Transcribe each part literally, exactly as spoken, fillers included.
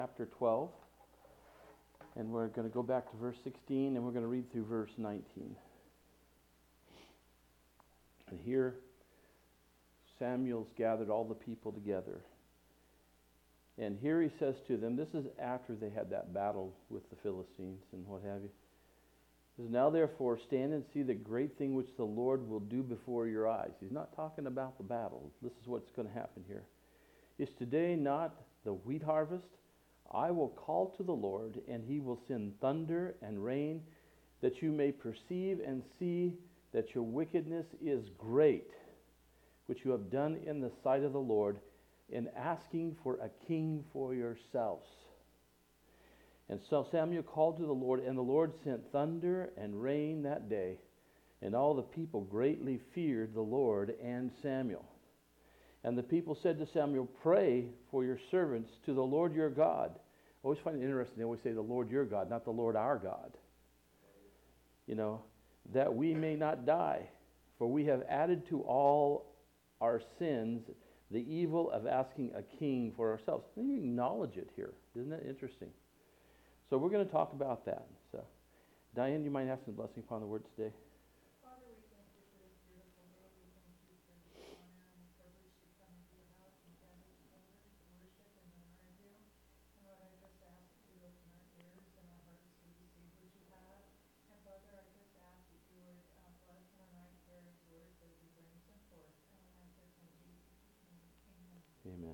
Chapter twelve, and we're going to go back to verse sixteen, and we're going to read through verse nineteen. And here Samuel's gathered all the people together, and here he says to them, this is after they had that battle with the Philistines and what have you. He says, now therefore stand and see the great thing which the Lord will do before your eyes. He's not talking about the battle. This is what's going to happen here. Is today not the wheat harvest? I will call to the Lord, and he will send thunder and rain, that you may perceive and see that your wickedness is great, which you have done in the sight of the Lord, in asking for a king for yourselves. And so Samuel called to the Lord, and the Lord sent thunder and rain that day, and all the people greatly feared the Lord and Samuel. And the people said to Samuel, pray for your servants to the Lord your God. I always find it interesting, they always say the Lord your God, not the Lord our God. You know, that we may not die, for we have added to all our sins the evil of asking a king for ourselves. And you acknowledge it here. Isn't that interesting? So we're going to talk about that. So, Diane, you might have some blessing upon the word today. Father, we thank you for this beautiful day. We thank you for the honor and the privilege to come into your house and gather together to worship and honor you. And Lord, I just ask that you open our ears and our hearts to receive what you have. And Father, I just ask that you would uh, bless and anoint Gary's words as he brings them forth. And we ask this in Jesus' name. Amen. Amen.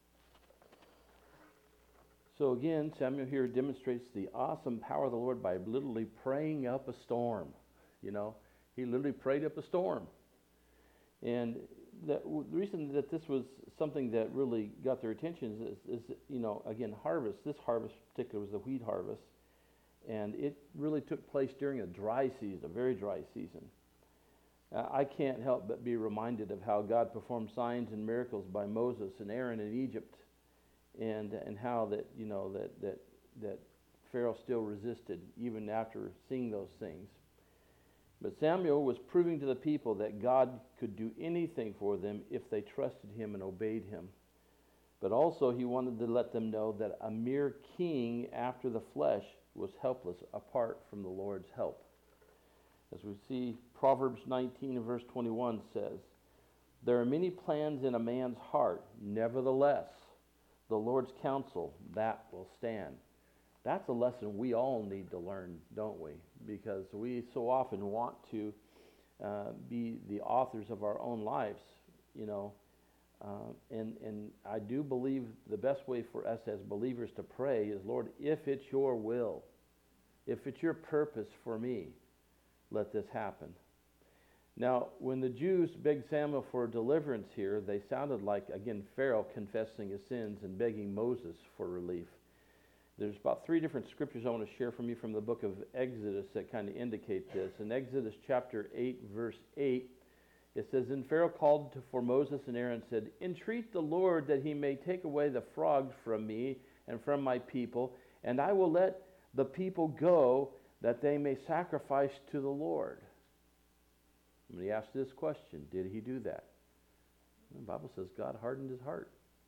So again, Samuel here demonstrates the awesome power of the Lord by literally praying up a storm. You know, he literally prayed up a storm. And the, the reason that this was something that really got their attention is, is, you know, again, harvest. This harvest in particular was the wheat harvest. And it really took place during a dry season, a very dry season. Uh, I can't help but be reminded of how God performed signs and miracles by Moses and Aaron in Egypt. And and how that, you know, that, that, that Pharaoh still resisted even after seeing those things. But Samuel was proving to the people that God could do anything for them if they trusted him and obeyed him. But also he wanted to let them know that a mere king after the flesh was helpless apart from the Lord's help. As we see, Proverbs nineteen and verse twenty-one says, there are many plans in a man's heart, nevertheless, the Lord's counsel, that will stand. That's a lesson we all need to learn, don't we? Because we so often want to uh, be the authors of our own lives, you know. Uh, and, and I do believe the best way for us as believers to pray is, Lord, if it's your will, if it's your purpose for me, let this happen. Now, when the Jews begged Samuel for deliverance here, they sounded like, again, Pharaoh confessing his sins and begging Moses for relief. There's about three different scriptures I want to share from you from the book of Exodus that kind of indicate this. In Exodus chapter eight, verse eight, it says, and Pharaoh called to, for Moses and Aaron and said, entreat the Lord that he may take away the frogs from me and from my people, and I will let the people go that they may sacrifice to the Lord. When he asked this question, did he do that? The Bible says God hardened his heart.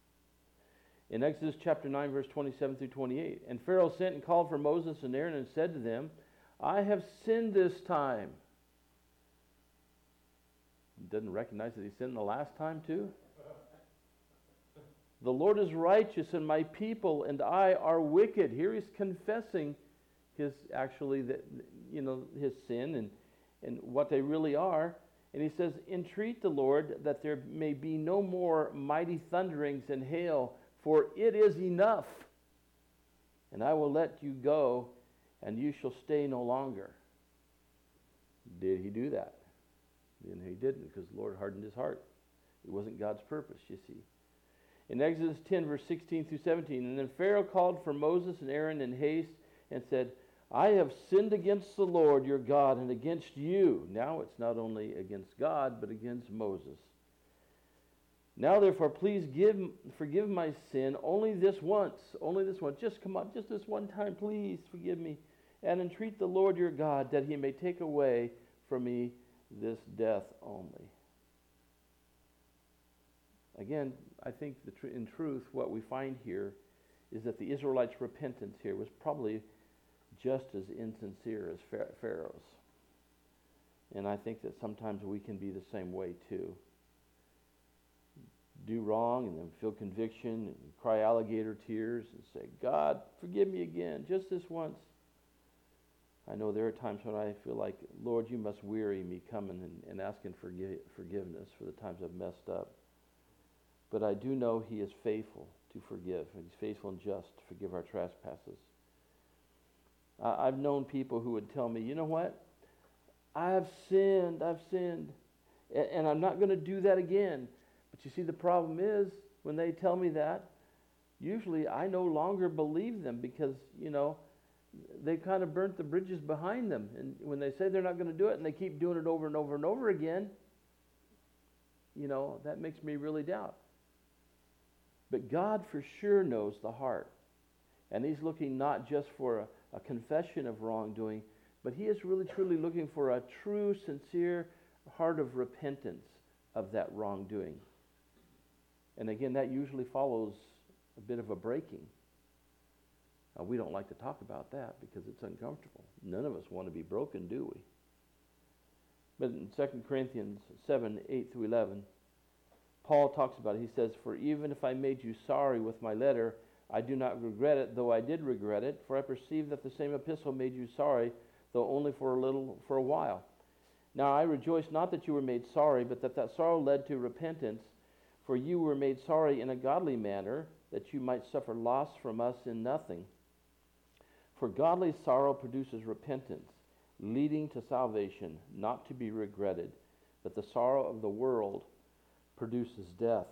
In Exodus chapter nine, verse twenty-seven through twenty-eight, and Pharaoh sent and called for Moses and Aaron and said to them, I have sinned this time. He doesn't recognize that he sinned the last time too. The Lord is righteous, and my people and I are wicked. Here he's confessing his actually that you know his sin and and what they really are. And he says, entreat the Lord that there may be no more mighty thunderings and hail, for it is enough. And I will let you go, and you shall stay no longer. Did he do that? And he didn't, because the Lord hardened his heart. It wasn't God's purpose, you see. In Exodus ten, verse sixteen through seventeen, and then Pharaoh called for Moses and Aaron in haste and said, I have sinned against the Lord your God and against you. Now it's not only against God, but against Moses. Now therefore, please give, forgive my sin only this once. Only this once. Just come on, just this one time, please forgive me. And entreat the Lord your God that he may take away from me this death only. Again, I think the tr- in truth what we find here is that the Israelites' repentance here was probably just as insincere as Pharaoh's. And I think that sometimes we can be the same way too. Do wrong and then feel conviction and cry alligator tears and say, God, forgive me again, just this once. I know there are times when I feel like, Lord, you must weary me coming and, and asking for forgiveness for the times I've messed up. But I do know he is faithful to forgive. And he's faithful and just to forgive our trespasses. Uh, I've known people who would tell me, you know what? I've sinned, I've sinned, and, and I'm not going to do that again. But you see, the problem is, when they tell me that, usually I no longer believe them because, you know, they kind of burnt the bridges behind them. And when they say they're not going to do it and they keep doing it over and over and over again, you know, that makes me really doubt. But God for sure knows the heart. And he's looking not just for a, a confession of wrongdoing, but he is really truly looking for a true, sincere heart of repentance of that wrongdoing. And again, that usually follows a bit of a breaking. Uh, we don't like to talk about that because it's uncomfortable. None of us want to be broken, do we? But in Second Corinthians seven, eight through eleven, Paul talks about it. He says, for even if I made you sorry with my letter, I do not regret it, though I did regret it, for I perceive that the same epistle made you sorry, though only for a little, for a while. Now I rejoice not that you were made sorry, but that that sorrow led to repentance, for you were made sorry in a godly manner, that you might suffer loss from us in nothing. For godly sorrow produces repentance, leading to salvation, not to be regretted, but the sorrow of the world produces death.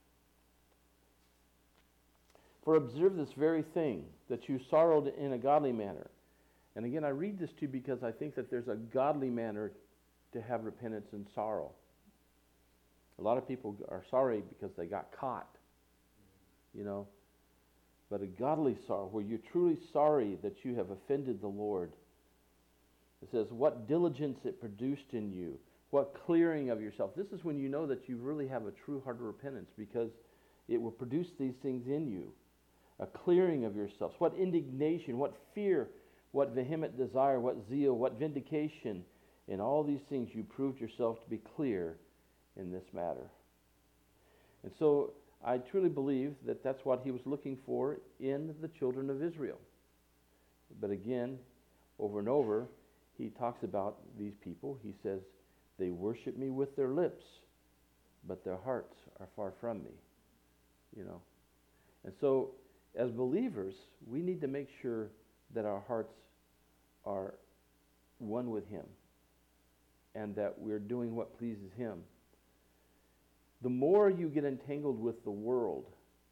For observe this very thing, that you sorrowed in a godly manner. And again, I read this to you because I think that there's a godly manner to have repentance and sorrow. A lot of people are sorry because they got caught, you know. But a godly sorrow, where you're truly sorry that you have offended the Lord. It says, what diligence it produced in you, what clearing of yourself. This is when you know that you really have a true heart of repentance, because it will produce these things in you. A clearing of yourselves. What indignation, what fear, what vehement desire, what zeal, what vindication. In all these things you proved yourself to be clear in this matter. And so I truly believe that that's what he was looking for in the children of Israel. But again, over and over, he talks about these people. He says, they worship me with their lips, but their hearts are far from me. You know. And so, as believers, we need to make sure that our hearts are one with him and that we're doing what pleases him. The more you get entangled with the world,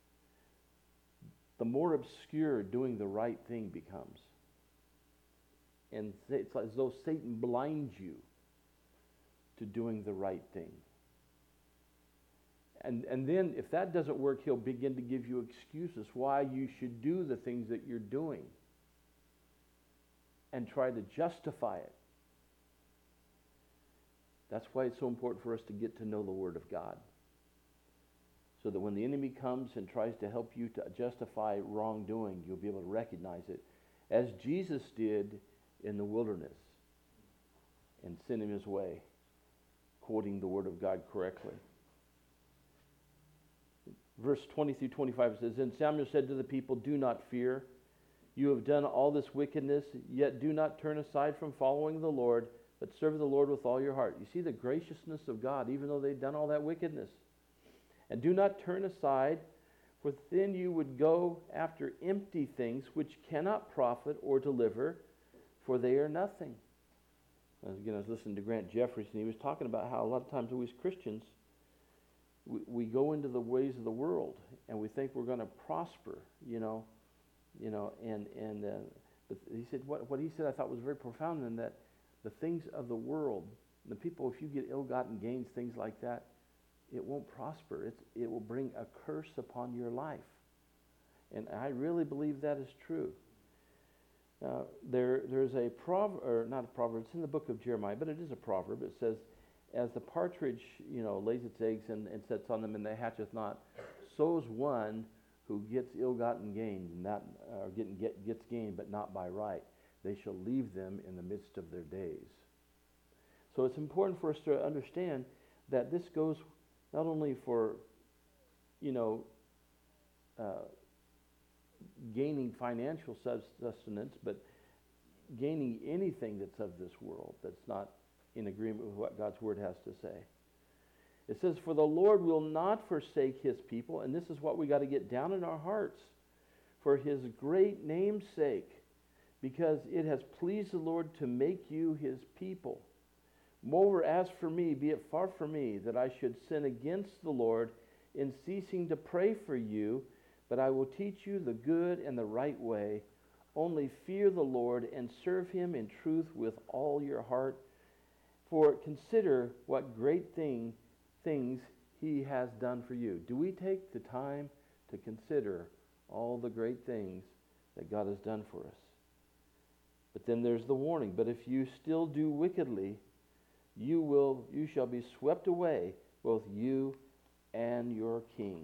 the more obscure doing the right thing becomes. And it's as though Satan blinds you to doing the right thing. And, and then if that doesn't work, he'll begin to give you excuses why you should do the things that you're doing and try to justify it. That's why it's so important for us to get to know the Word of God. So that when the enemy comes and tries to help you to justify wrongdoing, you'll be able to recognize it, as Jesus did in the wilderness, and send him his way, quoting the Word of God correctly. Verse twenty through twenty-five says, then Samuel said to the people, do not fear. You have done all this wickedness, yet do not turn aside from following the Lord, but serve the Lord with all your heart. You see the graciousness of God, even though they've done all that wickedness. And do not turn aside, for then you would go after empty things which cannot profit or deliver, for they are nothing. Again, I was listening to Grant Jeffries, and he was talking about how a lot of times we as Christians, we, we go into the ways of the world, and we think we're going to prosper, you know, you know, and and uh, but he said what what he said I thought was very profound, in that the things of the world, the people, if you get ill-gotten gains, things like that, it won't prosper. It's, it will bring a curse upon your life. And I really believe that is true. Uh, there, there's a proverb, or not a proverb, it's in the book of Jeremiah, but it is a proverb. It says, as the partridge, you know, lays its eggs and, and sets on them and they hatcheth not, so is one who gets ill-gotten gain, not or getting get, gets gain, but not by right. They shall leave them in the midst of their days. So it's important for us to understand that this goes not only for, you know, uh, gaining financial sustenance, but gaining anything that's of this world that's not in agreement with what God's Word has to say. It says, for the Lord will not forsake his people, and this is what we got to get down in our hearts, for his great name's sake, because it has pleased the Lord to make you his people. Moreover, as for me, be it far from me that I should sin against the Lord in ceasing to pray for you, but I will teach you the good and the right way. Only fear the Lord and serve him in truth with all your heart. For consider what great thing, things he has done for you. Do we take the time to consider all the great things that God has done for us? But then there's the warning. But if you still do wickedly, you will you shall be swept away, both you and your king.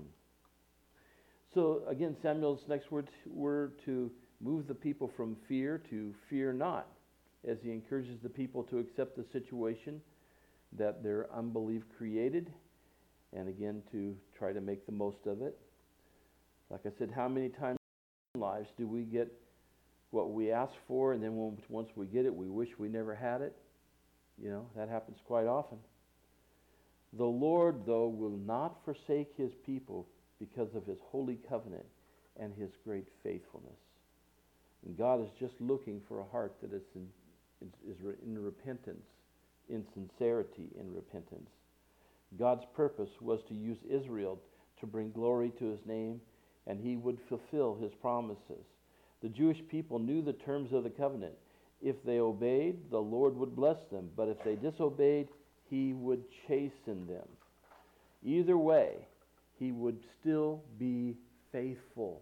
So again, Samuel's next words were to move the people from fear to fear not, as he encourages the people to accept the situation that their unbelief created, and again to try to make the most of it. Like I said, how many times in our lives do we get what we ask for, and then once we get it, we wish we never had it? You know, that happens quite often. The Lord, though, will not forsake his people because of his holy covenant and his great faithfulness. And God is just looking for a heart that is in, is in repentance, in sincerity in repentance. God's purpose was to use Israel to bring glory to his name, and he would fulfill his promises. The Jewish people knew the terms of the covenant. If they obeyed, the Lord would bless them, but if they disobeyed, he would chasten them. Either way, he would still be faithful.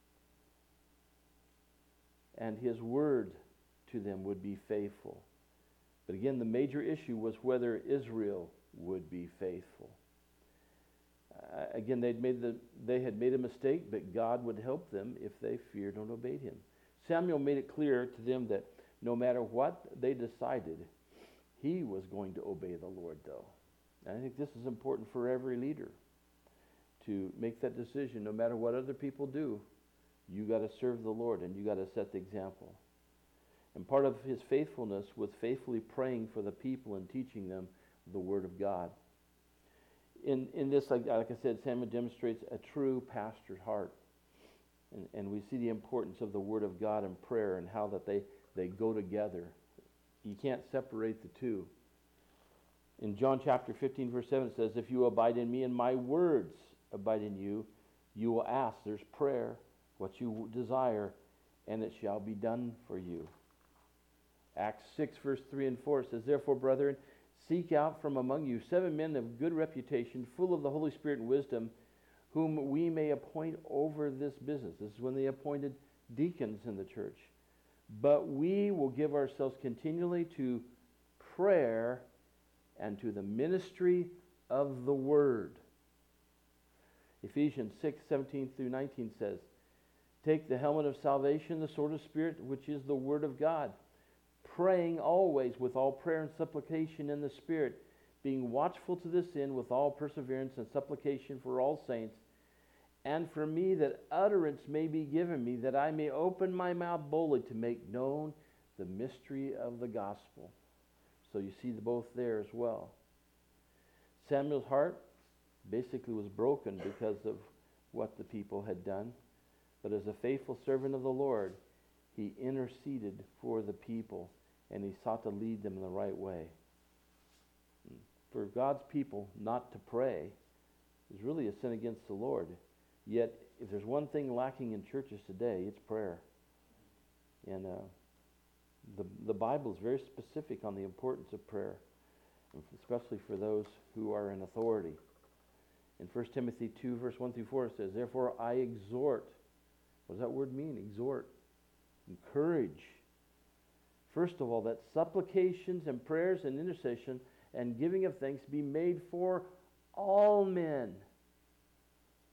And his word to them would be faithful. But again, the major issue was whether Israel would be faithful. Uh, again, they'd made the, they had made a mistake, but God would help them if they feared and obeyed him. Samuel made it clear to them that no matter what they decided, he was going to obey the Lord, though. And I think this is important for every leader, to make that decision. No matter what other people do, you got to serve the Lord, and you got to set the example. And part of his faithfulness was faithfully praying for the people and teaching them the Word of God. In in this, like, like I said, Samuel demonstrates a true pastor's heart. And, and we see the importance of the Word of God and prayer and how that they, they go together. You can't separate the two. In John chapter fifteen, verse seven, it says, if you abide in me and my words abide in you, you will ask, there's prayer, what you desire, and it shall be done for you. Acts six, verse three and four says, therefore, brethren, seek out from among you seven men of good reputation, full of the Holy Spirit and wisdom, whom we may appoint over this business. This is when they appointed deacons in the church. But we will give ourselves continually to prayer and to the ministry of the word. Ephesians six, seventeen through nineteen says, take the helmet of salvation, the sword of Spirit, which is the word of God, praying always with all prayer and supplication in the Spirit, being watchful to this end with all perseverance and supplication for all saints, and for me that utterance may be given me, that I may open my mouth boldly to make known the mystery of the gospel. So you see the both there as well. Samuel's heart basically was broken because of what the people had done. But as a faithful servant of the Lord, he interceded for the people, and he sought to lead them in the right way. For God's people not to pray is really a sin against the Lord. Yet, if there's one thing lacking in churches today, it's prayer. And uh, the, the Bible is very specific on the importance of prayer, especially for those who are in authority. In First Timothy two, verse one through four, it says, therefore I exhort. What does that word mean? Exhort. Encourage. First of all, that supplications and prayers and intercession and giving of thanks be made for all men.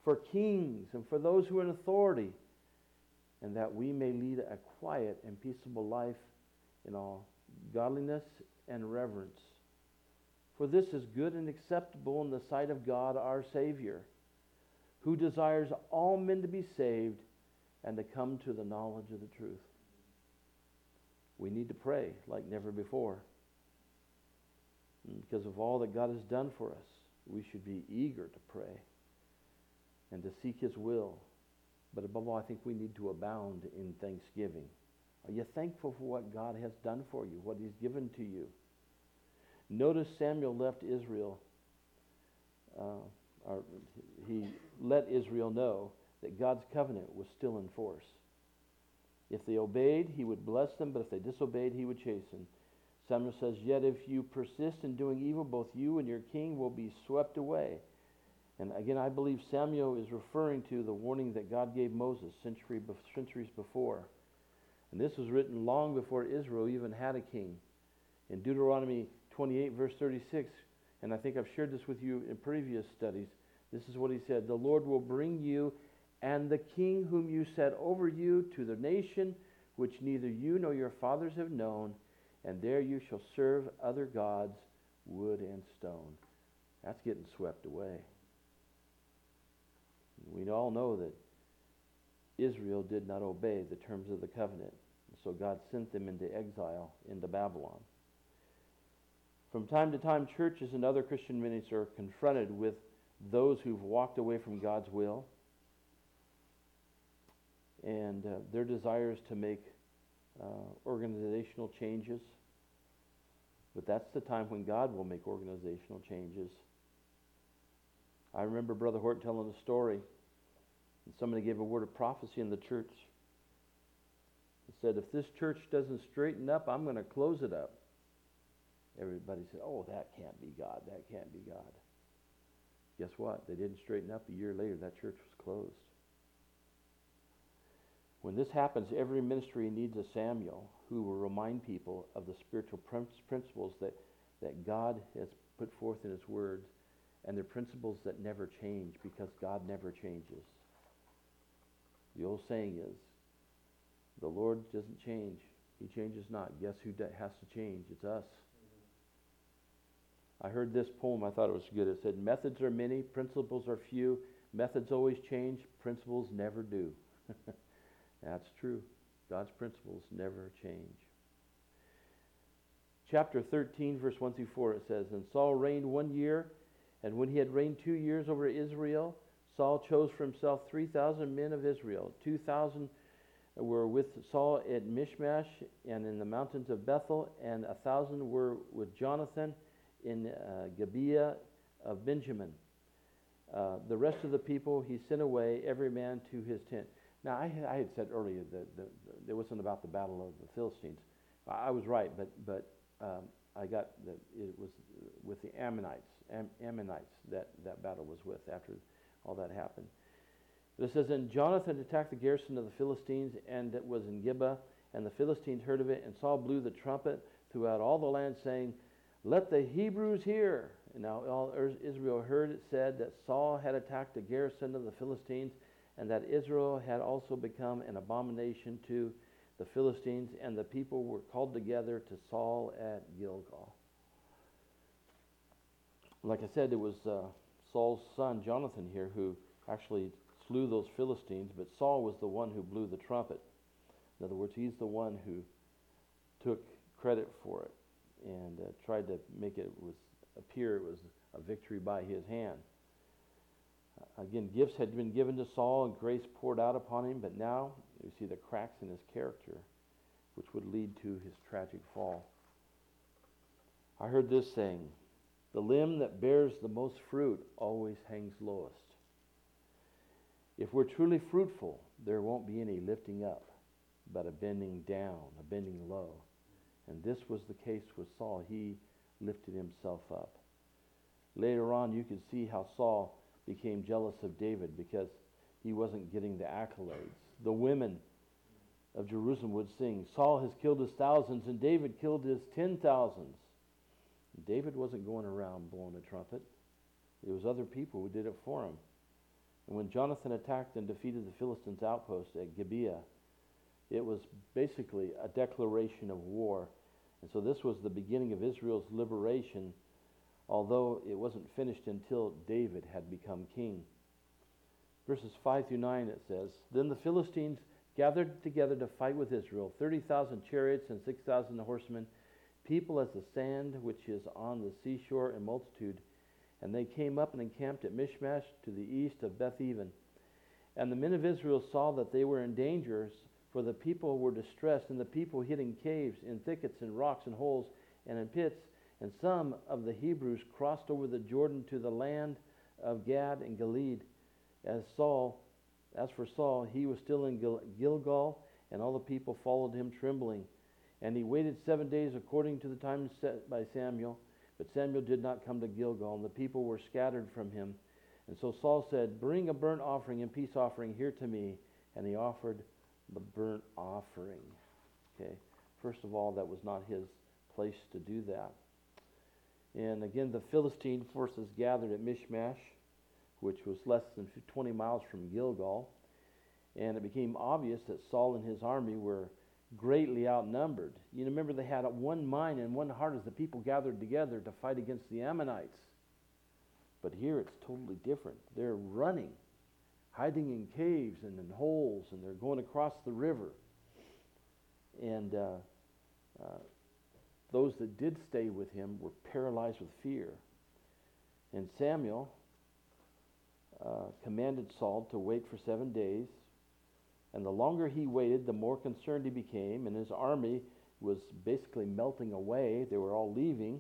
for kings and for those who are in authority, and that we may lead a quiet and peaceable life in all godliness and reverence. For this is good and acceptable in the sight of God our Savior, who desires all men to be saved and to come to the knowledge of the truth. We need to pray like never before. And because of all that God has done for us, we should be eager to pray and to seek His will. But above all, I think we need to abound in thanksgiving. Are you thankful for what God has done for you, what He's given to you? Notice Samuel left Israel. Uh, or he let Israel know that God's covenant was still in force. If they obeyed, He would bless them, but if they disobeyed, He would chasten. Samuel says, "Yet if you persist in doing evil, both you and your king will be swept away." And again, I believe Samuel is referring to the warning that God gave Moses century, centuries before. And this was written long before Israel even had a king. In Deuteronomy twenty-eight, verse thirty-six, and I think I've shared this with you in previous studies, this is what he said: "The Lord will bring you and the king whom you set over you to the nation which neither you nor your fathers have known, and there you shall serve other gods, wood and stone." That's getting swept away. We all know that Israel did not obey the terms of the covenant, so God sent them into exile into Babylon. From time to time, churches and other Christian ministries are confronted with those who've walked away from God's will, and uh, their desires to make uh, organizational changes. But that's the time when God will make organizational changes. I remember Brother Hort telling a story, and somebody gave a word of prophecy in the church. He said, "If this church doesn't straighten up, I'm going to close it up." Everybody said, "Oh, that can't be God. That can't be God." Guess what? They didn't straighten up. A year later, that church was closed. When this happens, every ministry needs a Samuel who will remind people of the spiritual principles that, that God has put forth in His Word, and they're principles that never change because God never changes. The old saying is, the Lord doesn't change. He changes not. Guess who has to change? It's us. I heard this poem. I thought it was good. It said, "Methods are many, principles are few. Methods always change, principles never do." That's true. God's principles never change. Chapter thirteen, verse one through four, it says, "And Saul reigned one year, and when he had reigned two years over Israel, Saul chose for himself three thousand men of Israel. Two thousand were with Saul at Michmash and in the mountains of Bethel, and a thousand were with Jonathan in uh, Gibeah of Benjamin. Uh, the rest of the people he sent away, every man to his tent." Now, I, I had said earlier that the, the, it wasn't about the battle of the Philistines. I, I was right, but but um, I got that it was with the Ammonites. Am, Ammonites that that battle was with after all that happened. But it says, "And Jonathan attacked the garrison of the Philistines, and it was in Gibeah, and the Philistines heard of it, and Saul blew the trumpet throughout all the land, saying, 'Let the Hebrews hear.' And now all Israel heard it said that Saul had attacked the garrison of the Philistines, and that Israel had also become an abomination to the Philistines, and the people were called together to Saul at Gilgal." Like I said, it was uh, Saul's son Jonathan here who actually slew those Philistines, but Saul was the one who blew the trumpet. In other words, he's the one who took credit for it and uh, tried to make it was appear it was a victory by his hand. Again, gifts had been given to Saul and grace poured out upon him, but now you see the cracks in his character, which would lead to his tragic fall. I heard this saying, "The limb that bears the most fruit always hangs lowest." If we're truly fruitful, there won't be any lifting up, but a bending down, a bending low. And this was the case with Saul. He lifted himself up. Later on, you can see how Saul became jealous of David because he wasn't getting the accolades. The women of Jerusalem would sing, "Saul has killed his thousands, and David killed his ten thousands." David wasn't going around blowing a trumpet. It was other people who did it for him. And when Jonathan attacked and defeated the Philistines' outpost at Gibeah, it was basically a declaration of war. And so this was the beginning of Israel's liberation, although it wasn't finished until David had become king. Verses five through nine, it says, Then the Philistines gathered together to fight with Israel, thirty thousand chariots and six thousand horsemen, people as the sand which is on the seashore in multitude. And they came up and encamped at Michmash to the east of Beth-Even. And the men of Israel saw that they were in danger, for the people were distressed, and the people hid in caves, in thickets, in rocks, and holes, and in pits. And some of the Hebrews crossed over the Jordan to the land of Gad and Gilead. As Saul, as for Saul, he was still in Gil- Gilgal, and all the people followed him trembling. And he waited seven days according to the time set by Samuel. But Samuel did not come to Gilgal, and the people were scattered from him. And so Saul said, Bring a burnt offering and peace offering here to me. And he offered the burnt offering. Okay. First of all, that was not his place to do that. And again, the Philistine forces gathered at Michmash, which was less than twenty miles from Gilgal. And it became obvious that Saul and his army were greatly outnumbered. You remember they had one mind and one heart as the people gathered together to fight against the Ammonites. But here it's totally different. They're running, hiding in caves and in holes, and they're going across the river. And uh, uh, those that did stay with him were paralyzed with fear. And Samuel uh, commanded Saul to wait for seven days. And the longer he waited, the more concerned he became, and his army was basically melting away. They were all leaving.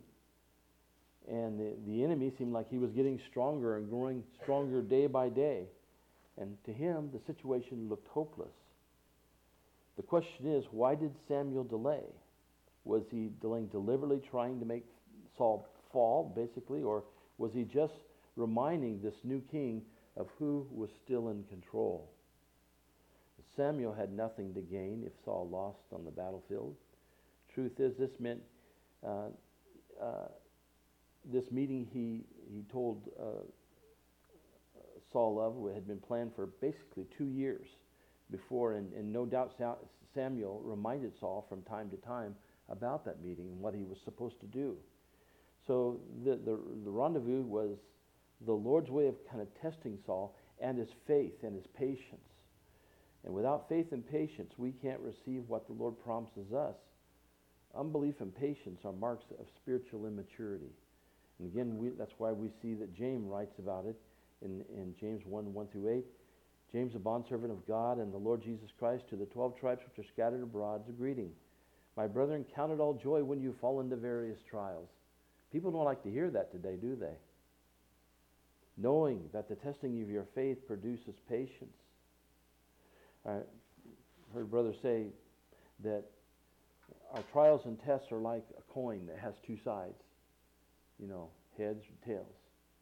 And the, the enemy seemed like he was getting stronger and growing stronger day by day. And to him, the situation looked hopeless. The question is, why did Samuel delay? Was he delaying deliberately, trying to make Saul fall, basically, or was he just reminding this new king of who was still in control? Samuel had nothing to gain if Saul lost on the battlefield. Truth is, this meant uh, uh, this meeting he he told uh, Saul of had been planned for basically two years before, and, and no doubt Samuel reminded Saul from time to time about that meeting and what he was supposed to do. So the the, the rendezvous was the Lord's way of kind of testing Saul and his faith and his patience. And without faith and patience, we can't receive what the Lord promises us. Unbelief and patience are marks of spiritual immaturity. And again, we, that's why we see that James writes about it in, in James one, one through eight. James, a bondservant of God and the Lord Jesus Christ, to the twelve tribes which are scattered abroad, is a greeting. My brethren, count it all joy when you fall into various trials. People don't like to hear that today, do they? Knowing that the testing of your faith produces patience. I heard brothers say that our trials and tests are like a coin that has two sides, you know, heads or tails.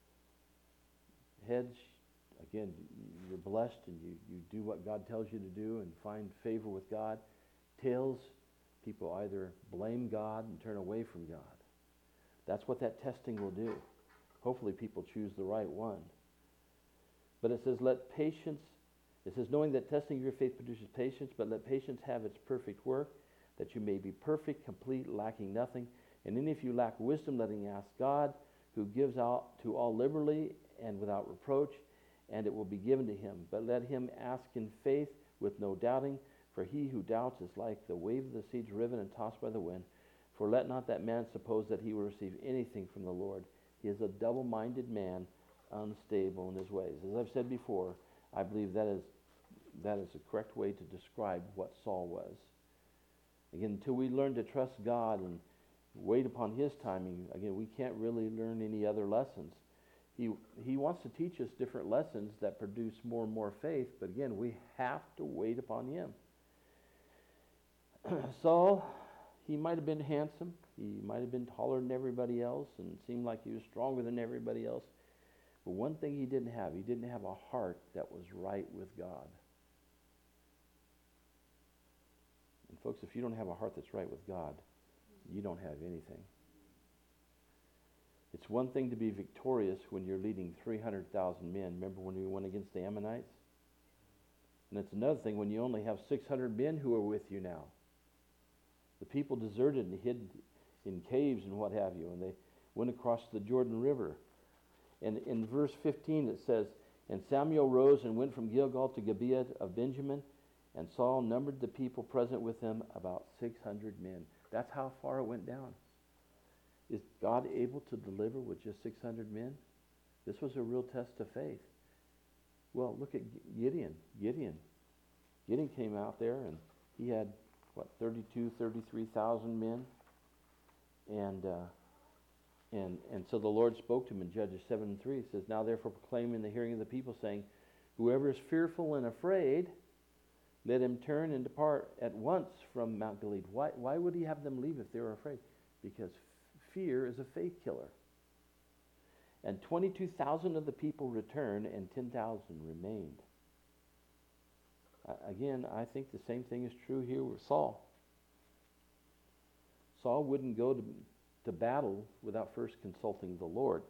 Heads, again, you're blessed and you, you do what God tells you to do and find favor with God. Tails, people either blame God and turn away from God. That's what that testing will do. Hopefully people choose the right one. But it says, let patience, it says, knowing that testing of your faith produces patience, but let patience have its perfect work, that you may be perfect, complete, lacking nothing. And then if you lack wisdom, let him ask God, who gives out to all liberally and without reproach, and it will be given to him. But let him ask in faith with no doubting, for he who doubts is like the wave of the sea driven and tossed by the wind. For let not that man suppose that he will receive anything from the Lord. He is a double-minded man, unstable in his ways. As I've said before, I believe that is that is the correct way to describe what Saul was. Again, until we learn to trust God and wait upon his timing, again, we can't really learn any other lessons. He he wants to teach us different lessons that produce more and more faith, but again, we have to wait upon him. Saul, he might have been handsome. He might have been taller than everybody else and seemed like he was stronger than everybody else. But one thing he didn't have, he didn't have a heart that was right with God. And folks, if you don't have a heart that's right with God, you don't have anything. It's one thing to be victorious when you're leading three hundred thousand men. Remember when we went against the Ammonites? And it's another thing when you only have six hundred men who are with you now. The people deserted and hid in caves and what have you, and they went across the Jordan River. And in verse fifteen it says, "And Samuel rose and went from Gilgal to Gibeah of Benjamin, and Saul numbered the people present with him about six hundred men." That's how far it went down. Is God able to deliver with just six hundred men? This was a real test of faith. Well, look at Gideon. Gideon. Gideon came out there and he had, what, thirty-two, thirty-three thousand men. And, uh, and, and so the Lord spoke to him in Judges seven and three. He says, "Now therefore proclaim in the hearing of the people, saying, whoever is fearful and afraid, let him turn and depart at once from Mount Gilead." Why, why would he have them leave if they were afraid? Because fear is a faith killer. And twenty-two thousand of the people returned, and ten thousand remained. Uh, again, I think the same thing is true here with Saul. Saul wouldn't go to, to battle without first consulting the Lord.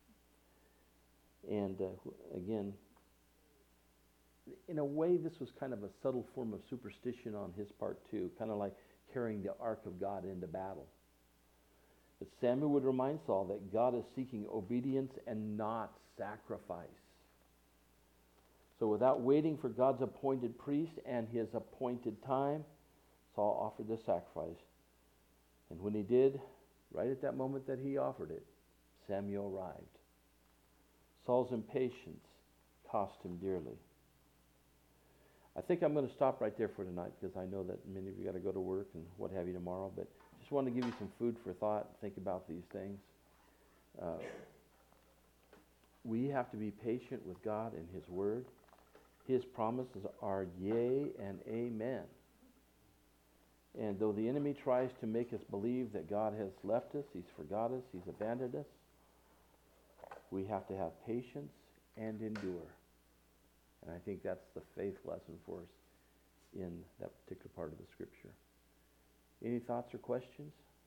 And uh, again, in a way, this was kind of a subtle form of superstition on his part too, kind of like carrying the ark of God into battle. But Samuel would remind Saul that God is seeking obedience and not sacrifice. So without waiting for God's appointed priest and his appointed time, Saul offered the sacrifice. And when he did, right at that moment that he offered it, Samuel arrived. Saul's impatience cost him dearly. I think I'm going to stop right there for tonight because I know that many of you got to go to work and what have you tomorrow, but just want to give you some food for thought. Think about these things. Uh, we have to be patient with God and His Word. His promises are yea and amen. And though the enemy tries to make us believe that God has left us, He's forgot us, He's abandoned us, we have to have patience and endure. And I think that's the faith lesson for us in that particular part of the Scripture. Any thoughts or questions?